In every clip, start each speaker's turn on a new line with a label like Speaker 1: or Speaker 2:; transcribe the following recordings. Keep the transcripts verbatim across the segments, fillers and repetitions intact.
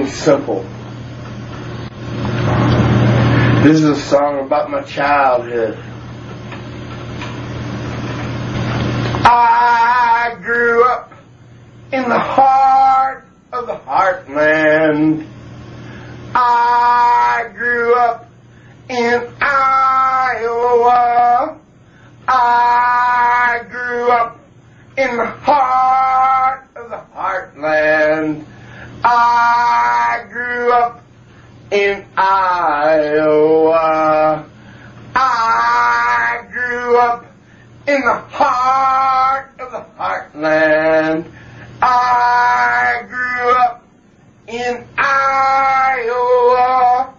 Speaker 1: something simple. This is a song about my childhood. I grew up in the heart of the heartland. I grew up in Iowa. I grew up in the heart of the heartland. I grew up in Iowa. I grew up in the heart of the heartland. I grew up in Iowa.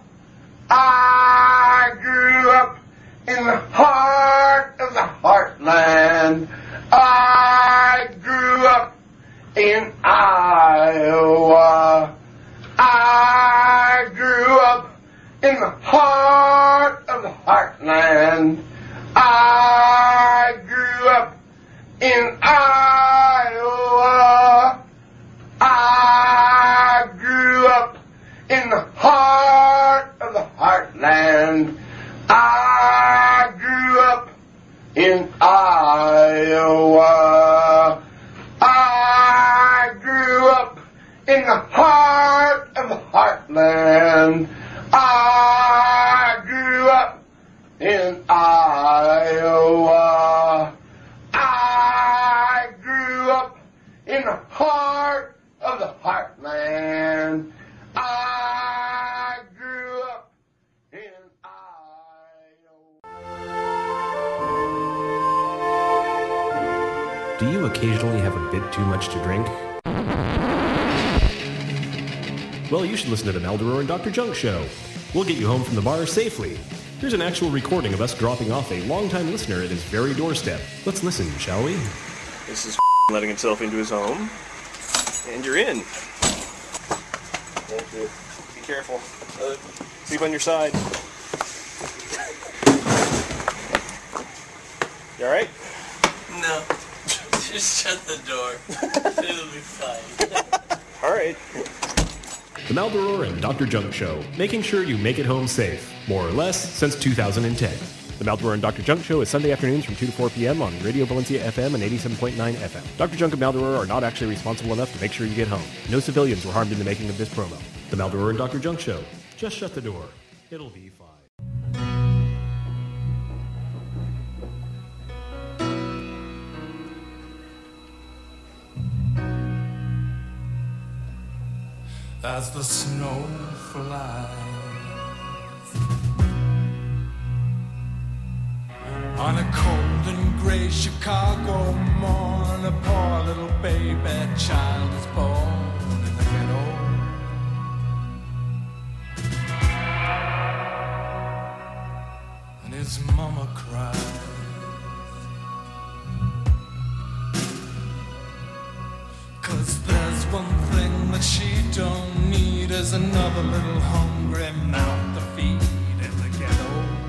Speaker 1: I grew up in the heart of the heartland. I grew up in Iowa. I grew up in the heart of the heartland. I grew up in Iowa. I grew up in the heart of the heartland. I grew up in Iowa. I grew up in the heart of the heartland. I grew up in Iowa. I grew up in the heart of the heartland. I grew up in Iowa.
Speaker 2: Do you occasionally have a bit too much to drink? Well, you should listen to the Maldoror and Doctor Junk Show. We'll get you home from the bar safely. Here's an actual recording of us dropping off a longtime listener at his very doorstep. Let's listen, shall we?
Speaker 3: This is letting itself into his home. And you're in. Thank you. Be careful. Uh, sleep on your side. You alright?
Speaker 4: No. Just shut the door. It'll be fine.
Speaker 3: Alright.
Speaker 2: The Maldoror and Doctor Junk Show, making sure you make it home safe, more or less, since two thousand ten. The Maldoror and Doctor Junk Show is Sunday afternoons from two to four p.m. on Radio Valencia F M and eighty-seven point nine F M. Doctor Junk and Maldoror are not actually responsible enough to make sure you get home. No civilians were harmed in the making of this promo. The Maldoror and Doctor Junk Show. Just shut the door. It'll be fine.
Speaker 5: As the snow flies on a cold and gray Chicago morn, a poor little baby child is born in the ghetto. And his mama cries, 'cause there's one thing that she don't need is another little hungry mouth to feed in the ghetto.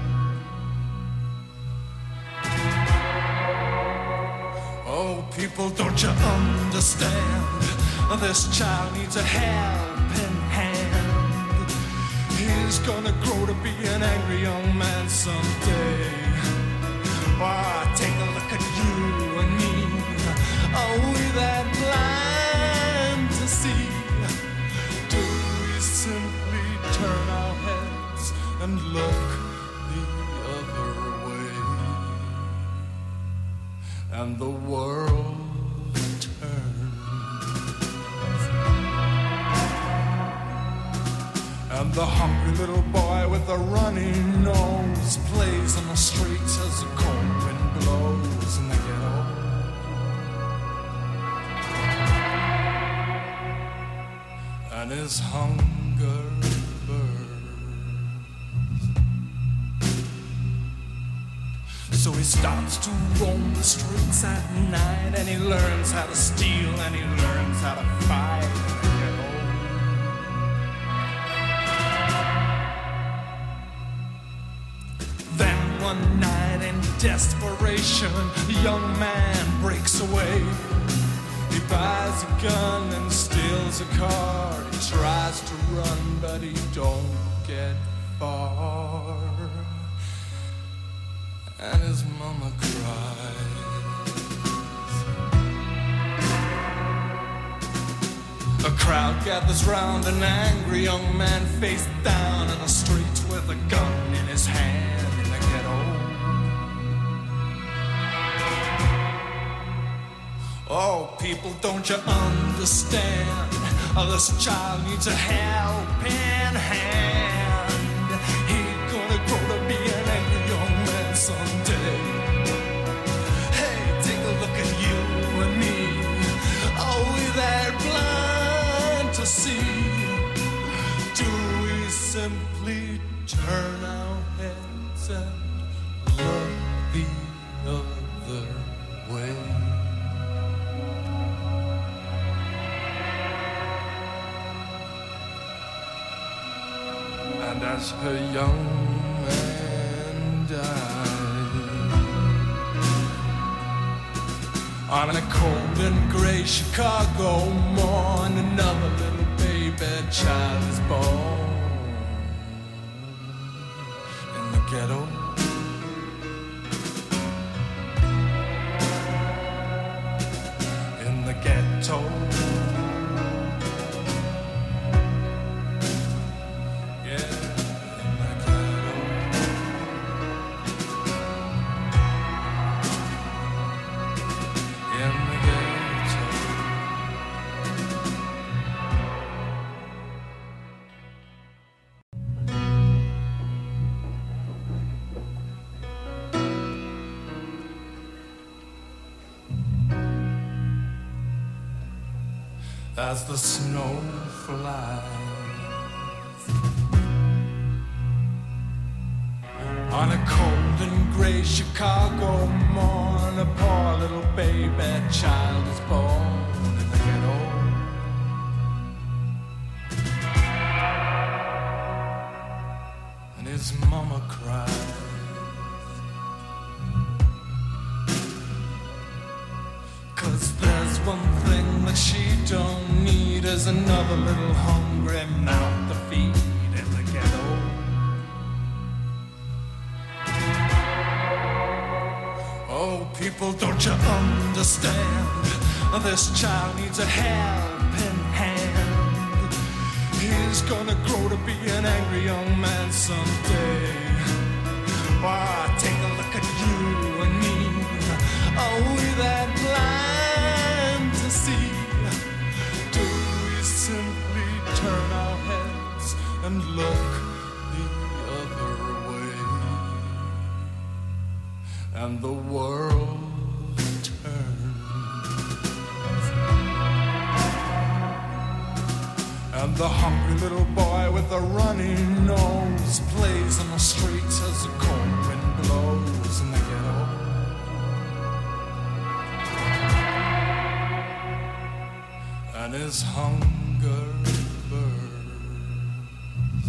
Speaker 5: Oh, people, don't you understand? This child needs a helping hand. He's gonna grow to be an angry young man someday. Oh, take a look at you and me. Are we that blind to see? Do we simply turn our heads and look the other way? And the world turns, and the hungry little boy with the runny nose plays on the streets as the cold wind blows in the ghetto. And his hunger burns. So he starts to roam the streets at night, and he learns how to steal, and he learns how to fight. Then one night in desperation, the young man breaks away. He buys a gun and steals a car. He tries to run, but he don't get far. And his mama cries. A crowd gathers round an angry young man face down in the streets with a gun in his hand in the ghetto. Oh, people, don't you understand? Oh, this child needs a helping hand. He's gonna grow to be an angry young man someday. Hey, take a look at you and me. Oh, we're that blind to see. Do we simply turn our heads and look the other way? And as her young man died on a cold and gray Chicago morn, another little baby child is born in the ghetto. In the ghetto. As the snow flies on a cold and gray Chicago morn, a poor little baby child is born in the ghetto. And his mama cries. Cause there's one thing that she don't need, is another little hungry mouth to feed in the ghetto. Oh, people, don't you understand? This child needs a helping hand. He's gonna grow to be an angry young man someday. Why, take a look at you and me. Are we that blind to see? Do we simply turn our heads and look the other way? And the world turns, and the hungry little boy with the runny nose plays on the streets as the cold wind blows in the ghetto. And his hunger burns.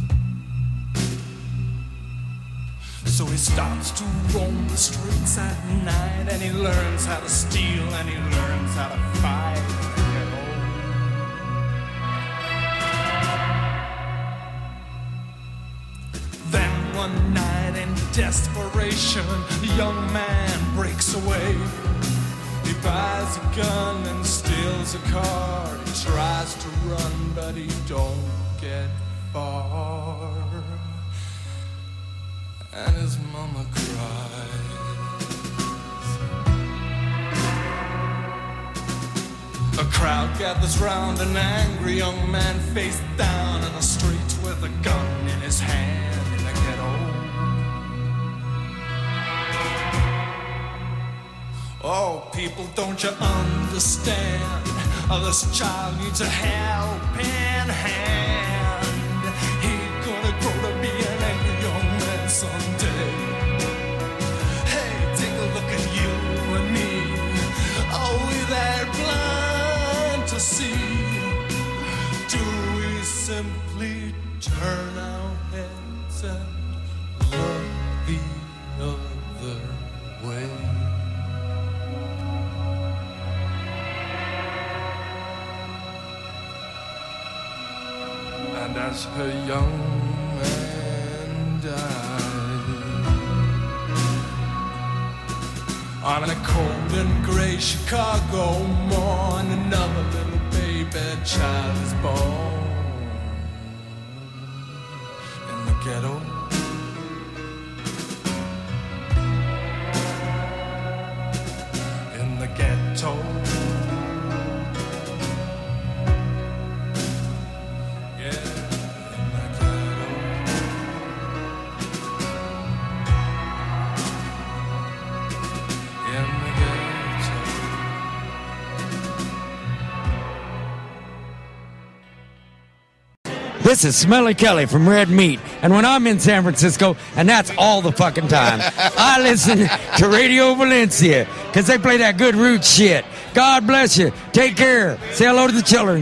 Speaker 5: So he starts to roam the streets at night, and he learns how to steal, and he learns how to fight. Then one night in desperation, the young man breaks away. He buys a gun and steals a car. He tries to run, but he don't get far. And his mama cries. A crowd gathers round an angry young man face down in the street with a gun in his hand in the ghetto. Oh, people, don't you understand? Oh, this child needs a helping hand. He's gonna grow to be an angry young man someday. Hey, take a look at you and me. Are we that blind to see? Do we simply turn our heads and look the other way? lost her young and died. On a cold and gray Chicago morn, another little baby child is born in the ghetto. In the ghetto.
Speaker 6: This is Smelly Kelly from Red Meat, and when I'm in San Francisco, and that's all the fucking time, I listen to Radio Valencia, because they play that good root shit. God bless you. Take care. Say hello to the children.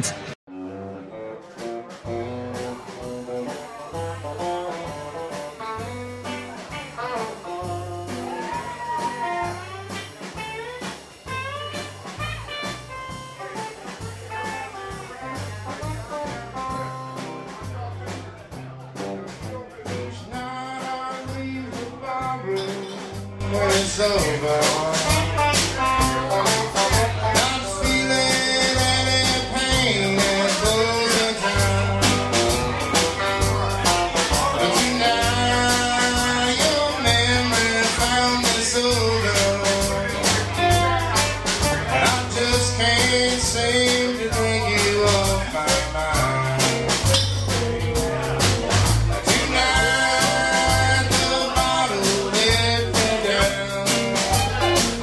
Speaker 7: When it's over, not feeling any pain that goes in town. But tonight your memory found me so low, I just can't seem to bring you off my mind. Tonight the bottle left me down.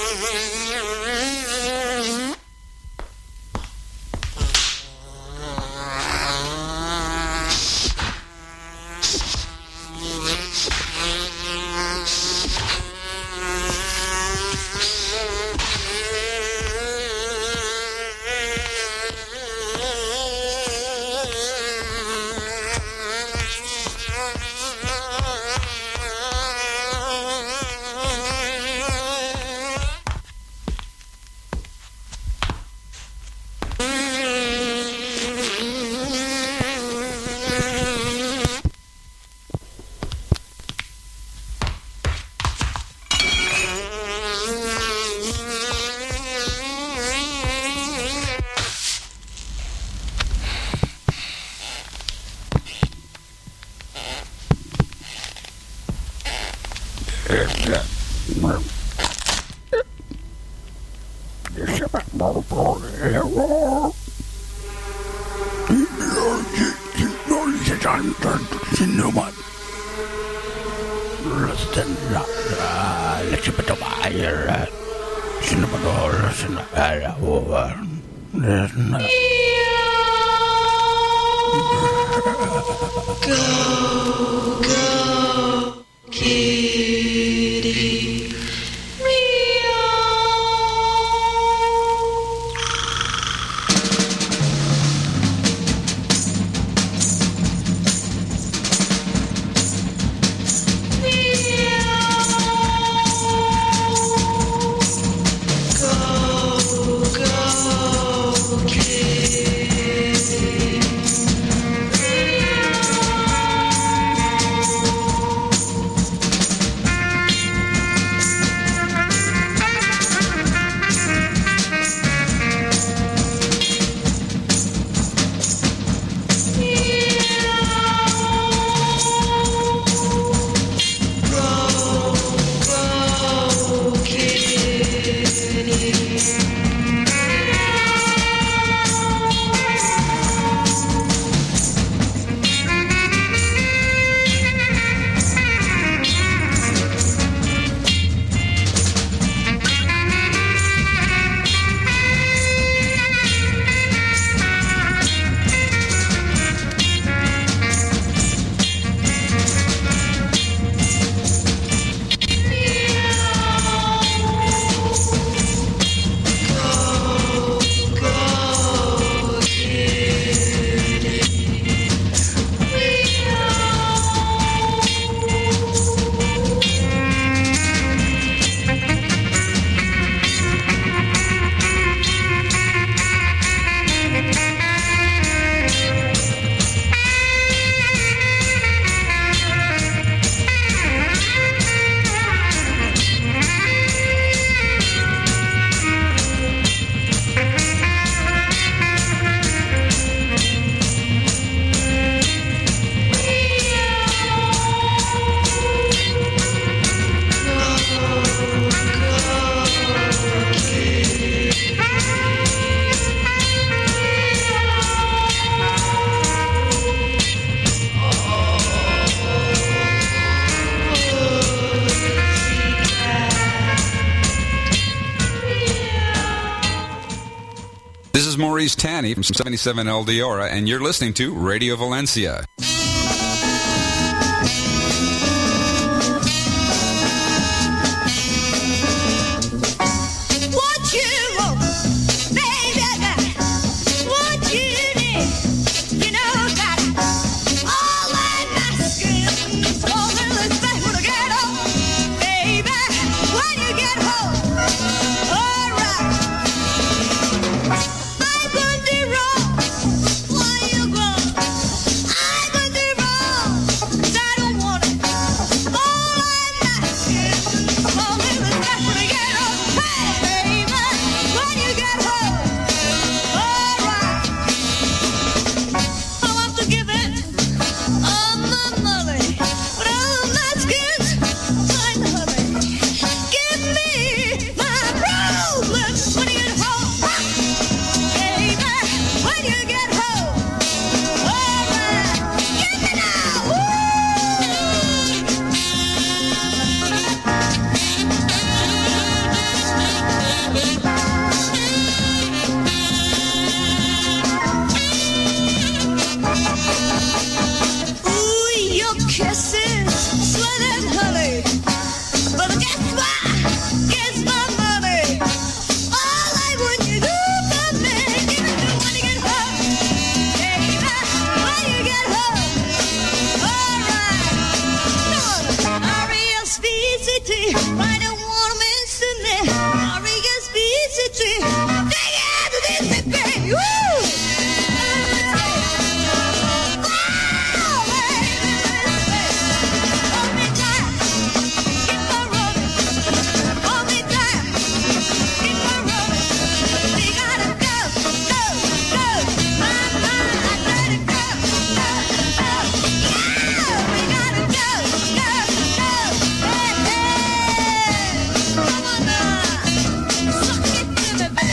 Speaker 8: Go, go, kitty,
Speaker 9: Maurice Tanny from seventy-seven Eldora, and you're listening to Radio Valencia.
Speaker 8: I Dixie tree. Take it out to Dixie tree. Woo! Suck it to me, baby.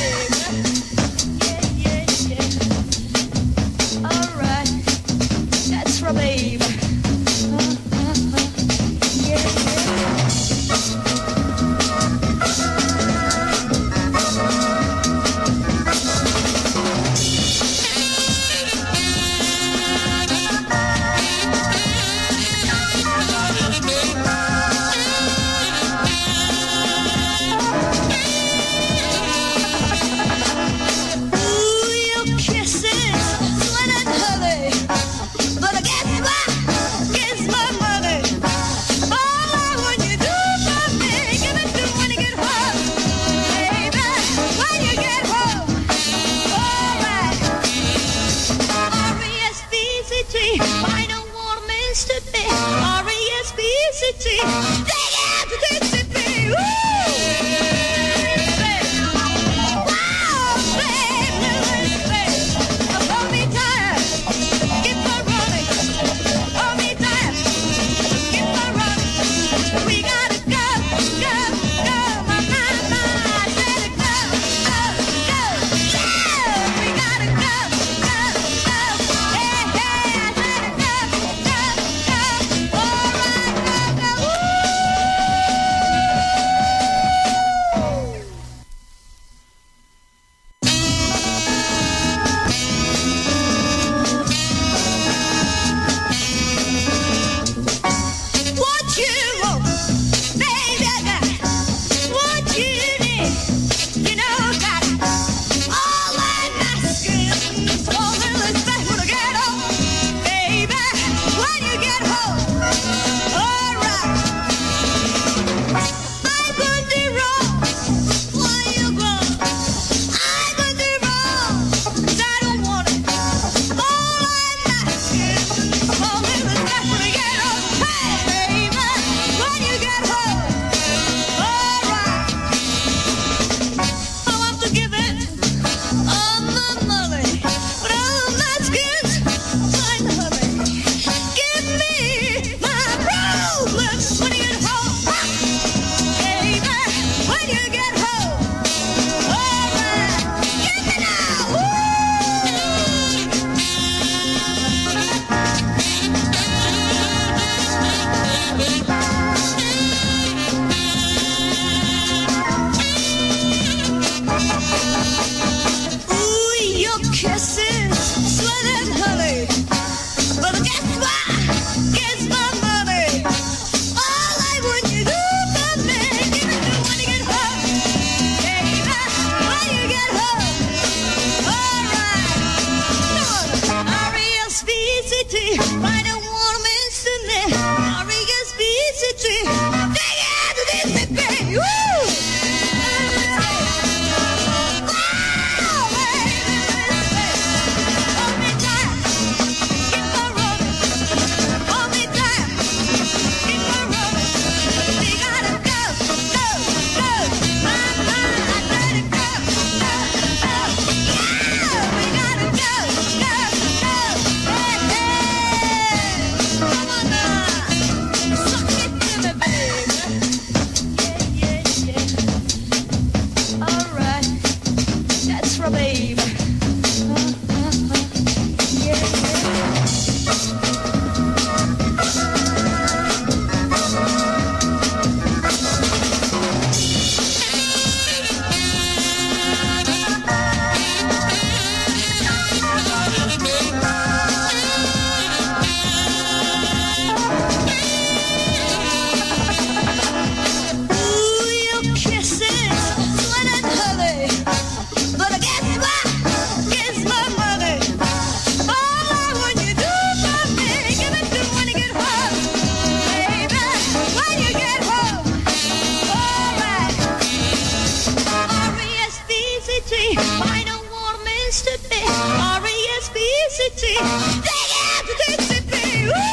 Speaker 8: Dixie, take out the Dixie thing. Woo!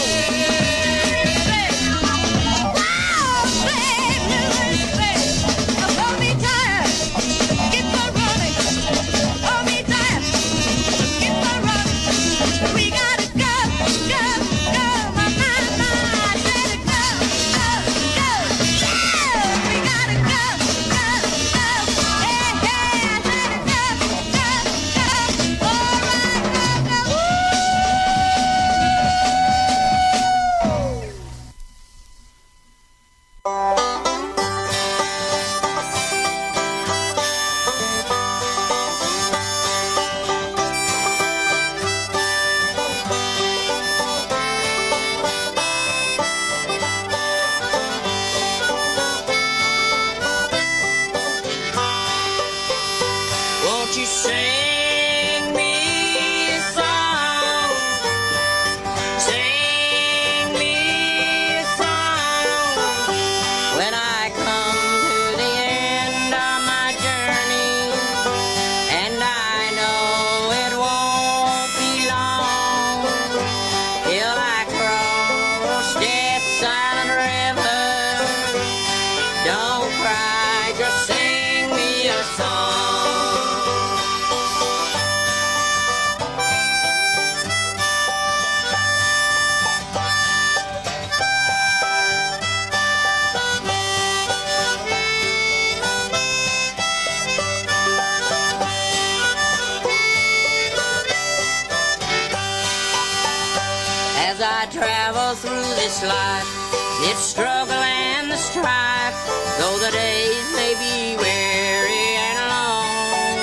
Speaker 10: As I travel through this life, it's struggle and the strife, though the days may be weary and long.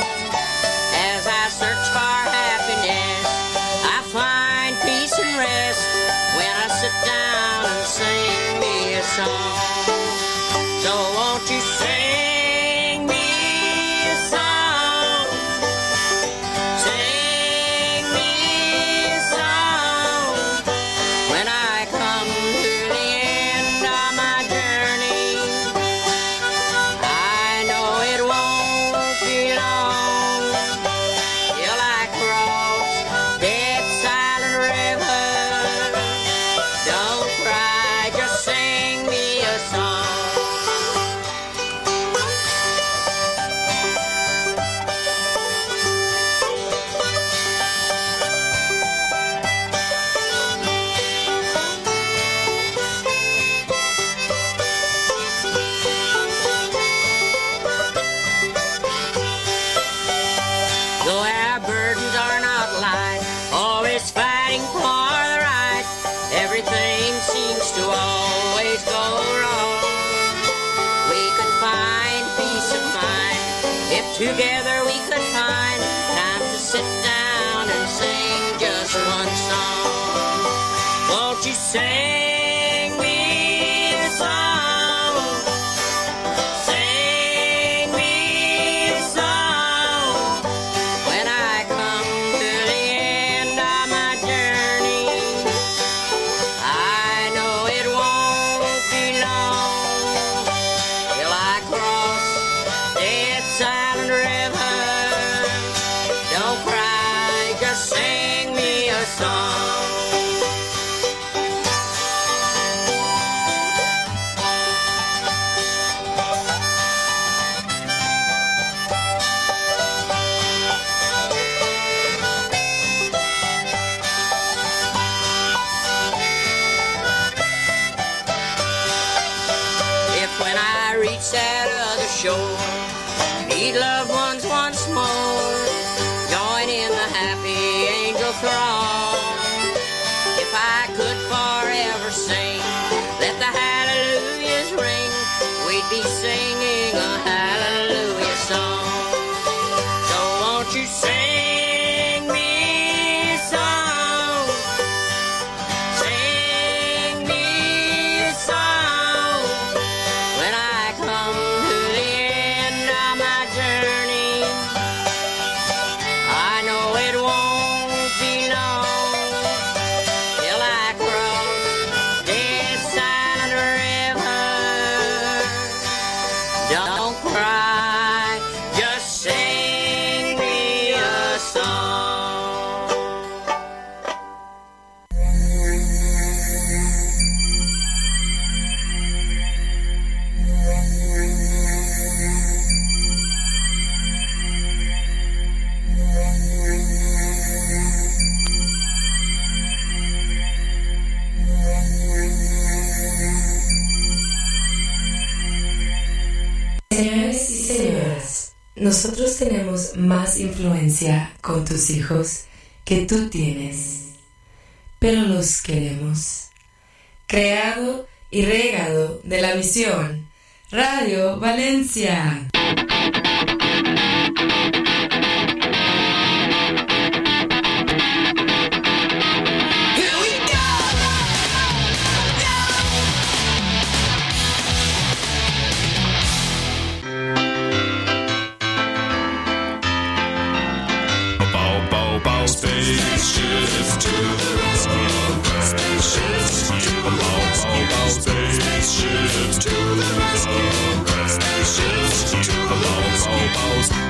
Speaker 10: As I search for happiness, I find peace and rest when I sit down and sing me a song. So won't you sing me a song? Sing me a song. When I come to the end of my journey, I know it won't be long till I cross that silent river. Don't cry, just sing me a song. Though our burdens are not light, always fighting for the right, everything seems to always go wrong. We could find peace of mind if together we could find time to sit down and sing just one song. Won't you sing me a song? Sing me a song. When I come to the end of my journey, I know it won't be long till I cross that silent river. Don't cry, just sing me a song. If when I reach that other shore, meet loved ones once more, join in the happy angel throng. If I could forever sing, let the hallelujahs ring, we'd be singing a hallelujah song. So won't you sing me a song? Sing me a song. When I come to the end of my journey, I know it won't be long till I cross this silent river.
Speaker 11: nosotros tenemos más influencia con tus hijos que tú tienes, pero los queremos. Creado y regado de la misión Radio Valencia.
Speaker 5: Spaceships to the rescue. Spaceships to the rescue. Spaceships to the rescue. Spaceships to the rescue.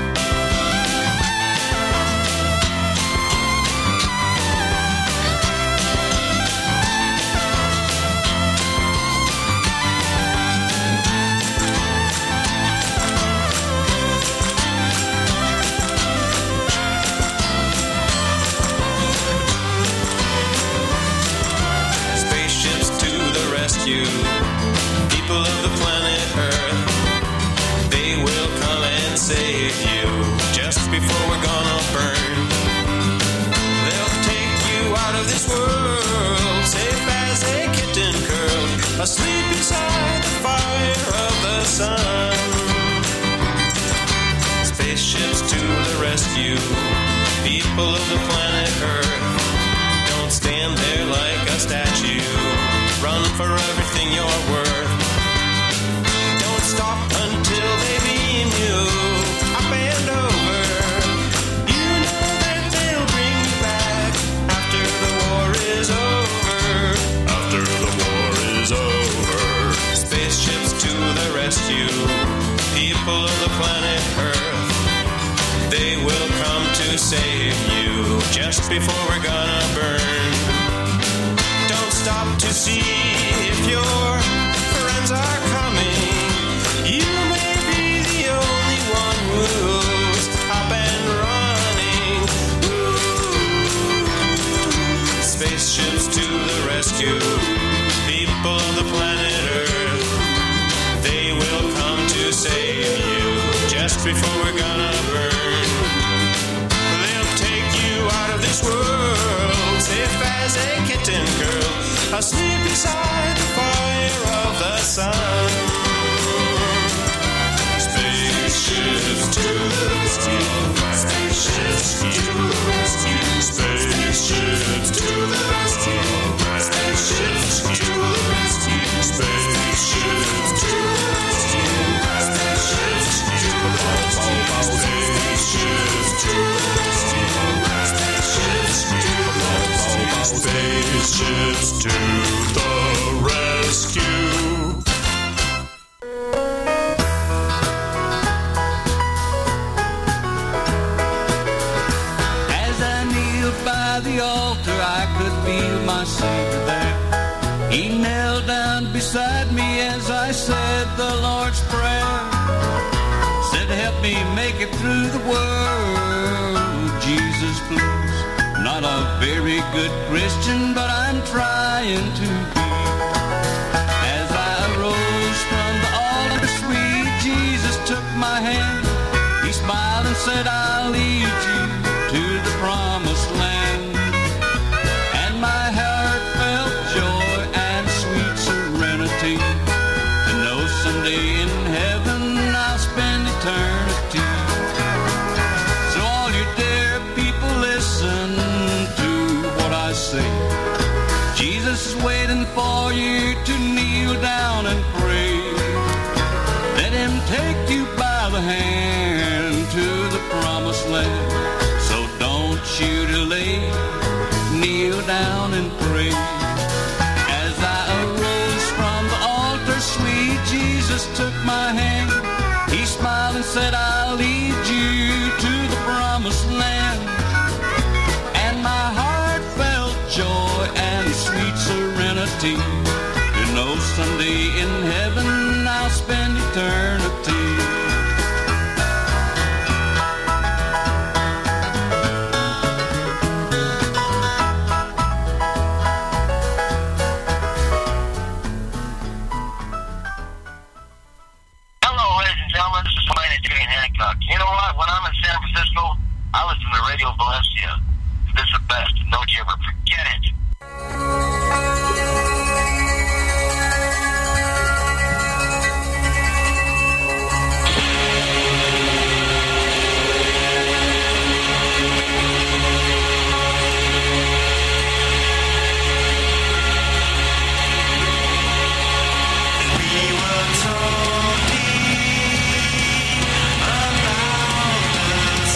Speaker 5: People of the planet Earth, they will come and save you just before we're gonna burn. They'll take you out of this world, safe as a kitten curled, asleep beside the fire of the sun. Spaceships to the rescue, people of the planet Earth, don't stand there like a statue. Run for everything you're worth. Don't stop until they beam you up and over. You know that they'll bring you back after the war is over. After the war is over. Spaceships to the rescue. People of the planet Earth, they will come to save you just before we're gonna burn. Don't stop to see if your friends are coming. You may be the only one who's up and running. Ooh. Spaceships to the rescue. People of the planet Earth, they will come to save you just before we're gonna burn. They'll take you out of this world, safe as a kitten girl, asleep beside the fire of the sun. Spaceships to the rescue. Spaceships to the rescue. Spaceships to the rescue. Spaceships to the rescue. Spaceships to the rescue. Spaceships to the rescue. Spaceships to the rescue. Spaceships to the rescue. Spaceships to the rescue.
Speaker 12: As I kneeled by the altar, I could feel my Savior there. He knelt down beside me as I said the Lord's Prayer. Said, help me make it through the world, Jesus, please. Not a very good Christian, but I'm trying to be. As I rose from the altar, sweet Jesus took my hand. He smiled and said, I'll lead you to the promised land. And my heart felt joy and sweet serenity to know someday in heaven I'll spend eternity. So all you dear people, listen to what I say. Jesus is waiting for you to kneel down and pray. Let him take you by the hand to the promised land. So don't you delay, kneel down and pray. As I arose from the altar, sweet Jesus took my hand. He smiled and said, I'll lead you to the promised land. And my heart felt joy and sweet serenity to know someday in heaven I'll spend eternity.
Speaker 13: Hello, ladies and gentlemen. This is Minor Julian Hancock. I listen to Radio Valencia. This is the best. Don't you ever forget it.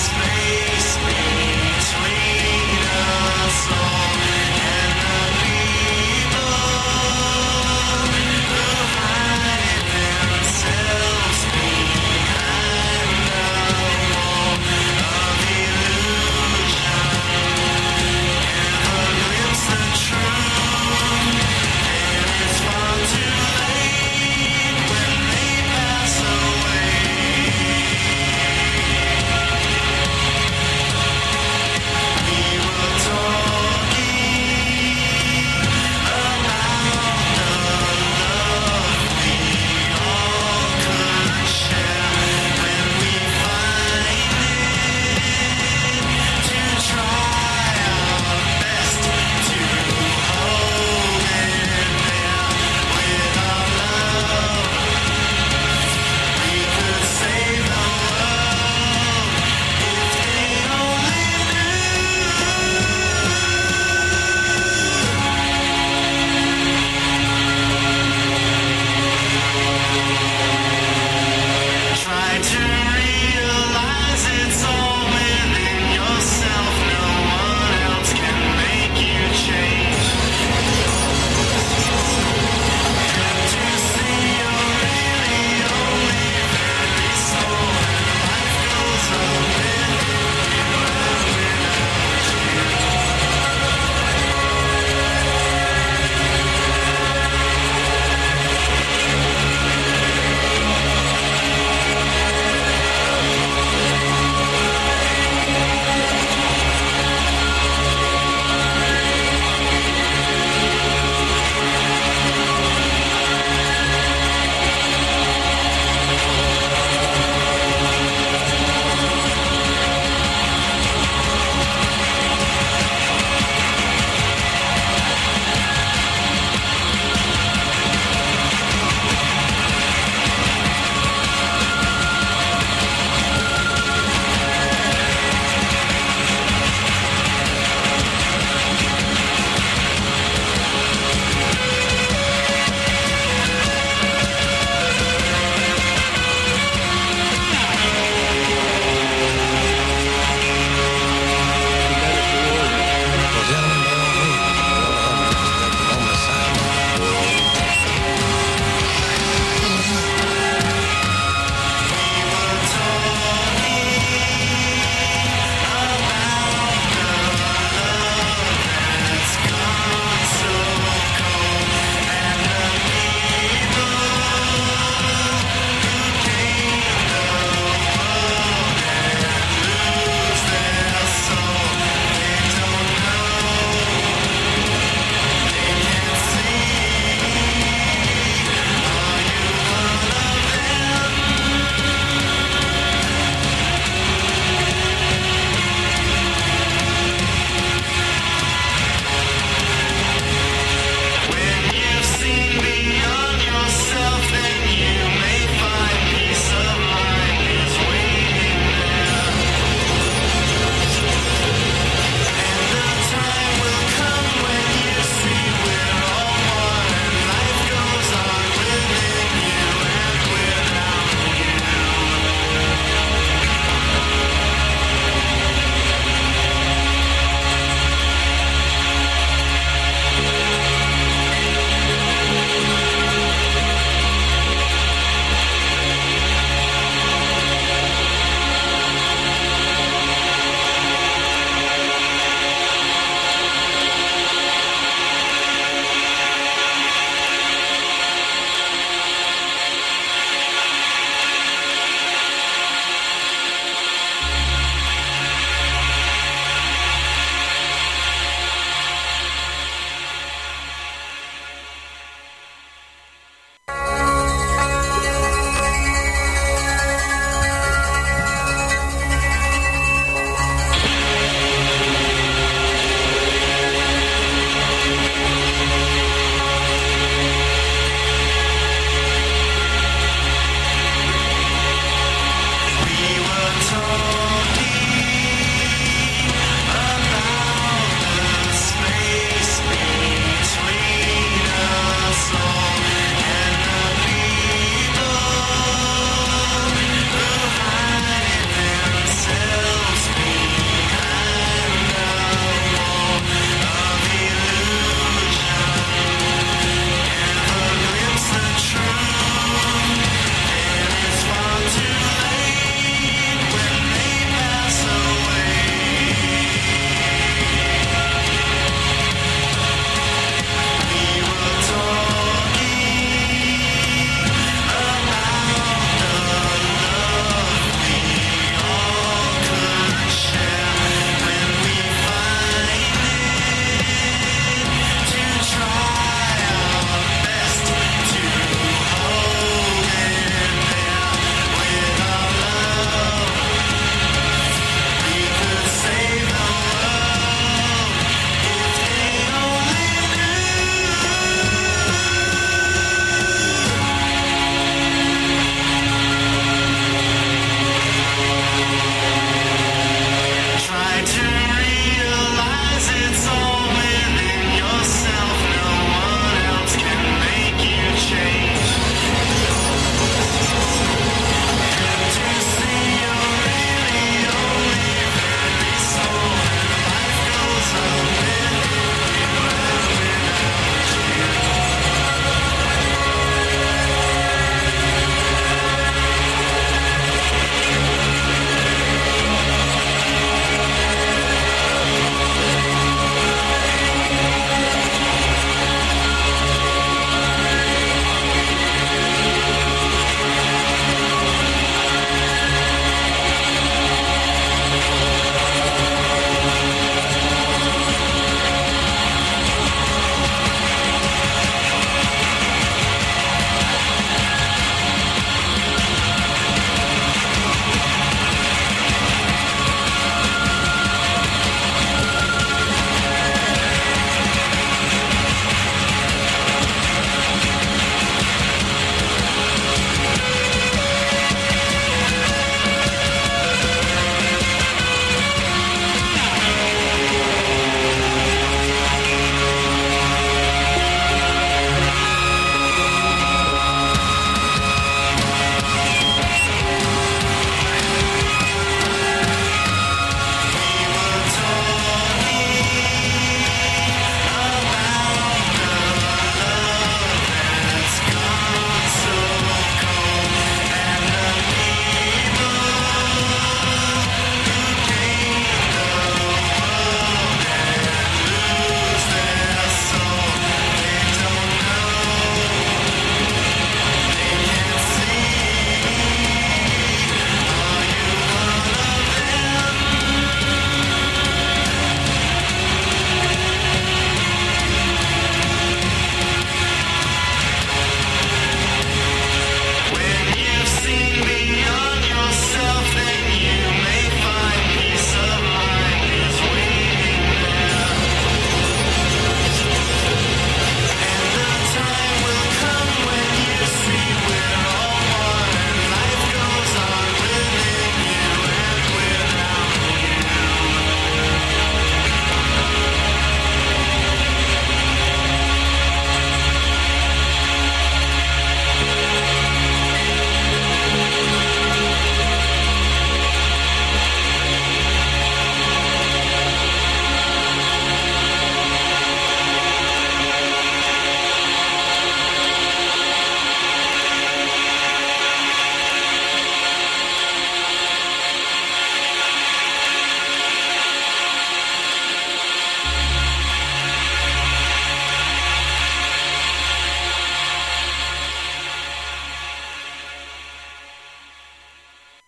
Speaker 5: Between us all and the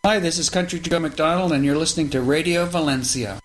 Speaker 14: Hi, this is Country Joe McDonald, and you're listening to Radio Valencia.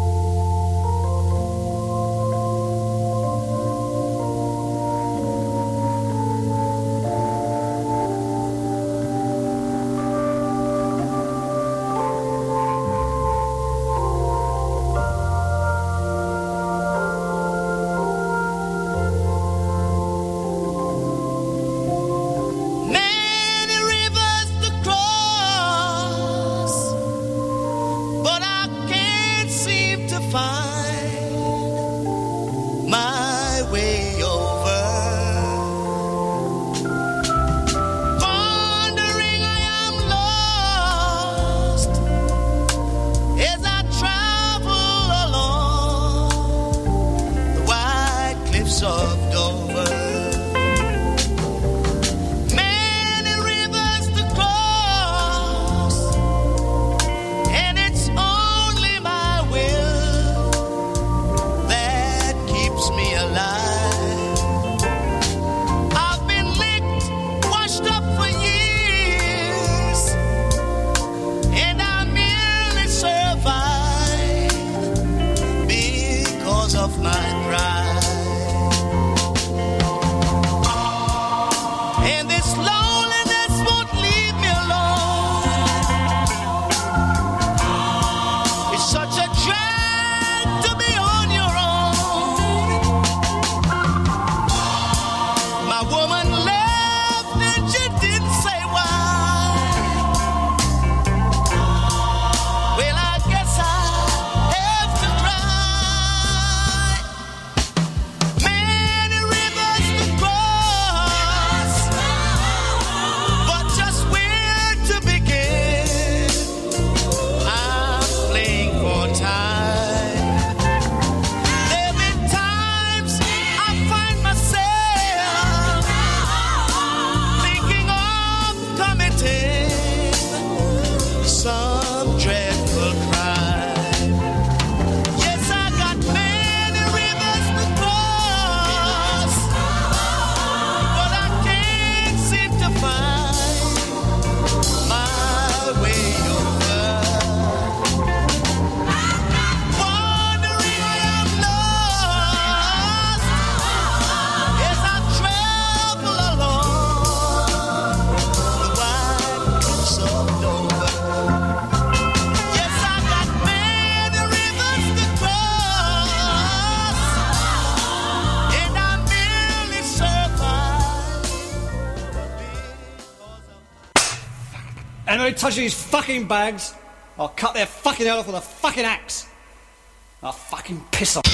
Speaker 15: Anybody touching these fucking bags, I'll cut their fucking head off with a fucking axe. I'll fucking piss off.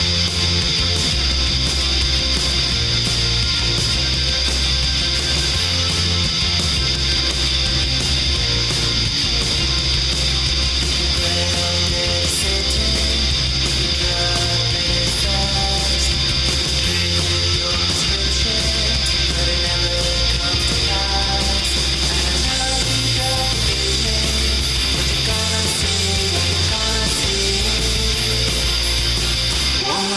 Speaker 5: One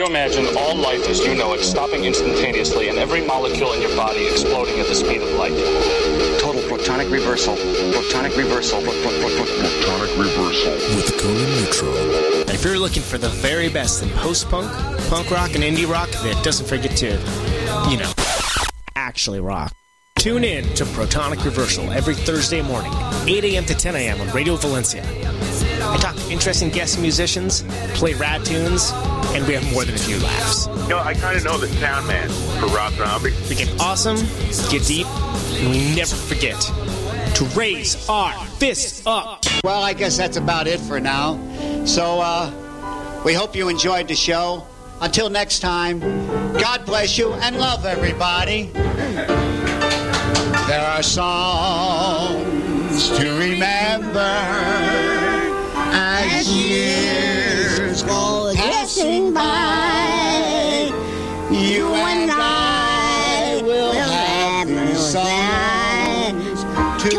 Speaker 16: to imagine all life as you know it stopping instantaneously and every molecule in your body exploding at the speed of light.
Speaker 17: Total protonic reversal. Protonic reversal. Pro- pro- pro- pro- protonic reversal.
Speaker 18: With the Conan Neutron. And if you're looking for the very best in post-punk, punk rock, and indie rock that doesn't forget to, you know, actually rock, tune in to Protonic Reversal every Thursday morning, eight a.m. to ten a.m. on Radio Valencia. I talk to interesting guest musicians, play rad tunes, and we have more than a few laughs.
Speaker 19: You know, I kind of know the sound man for Rob Zombie.
Speaker 18: We get awesome, get deep, and we never forget to raise our fists up.
Speaker 20: Well, I guess that's about it for now. So, uh, we hope you enjoyed the show. Until next time, God bless you and love everybody. There are songs to remember as years go passing by. You and I will have these songs to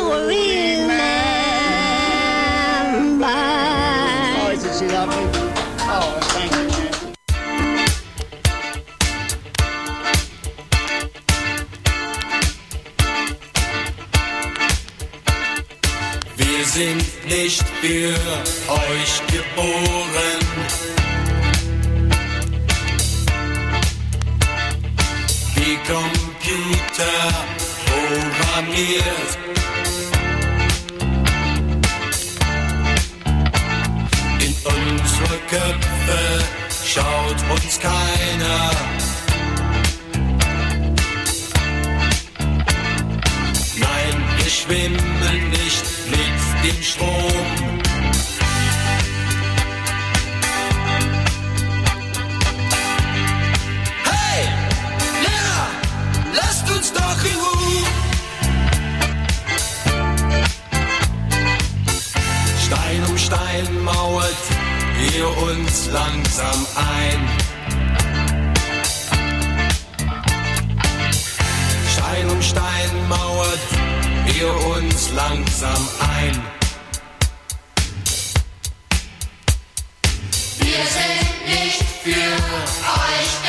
Speaker 20: remember. Oh, isn't she lovely? Oh, thank you.
Speaker 5: Wir sind nicht für euch geboren. Wie Computer programmiert. In unsere Köpfe schaut uns keiner. Nein, wir schwimmen nicht mit dem Strom. Hey, Lehrer, lasst uns doch in Ruhe. Stein um Stein mauert ihr uns langsam ein. Stein um Stein mauert ihr uns langsam ein. Wir sind nicht für euch